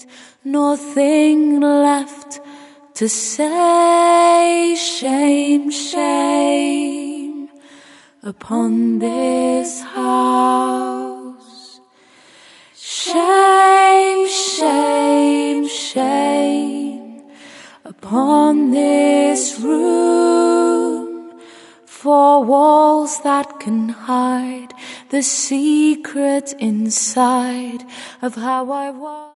nothing left to say. Shame, shame upon this house. Shame, shame, shame upon this room. Four walls that can hide the secret inside of how I was.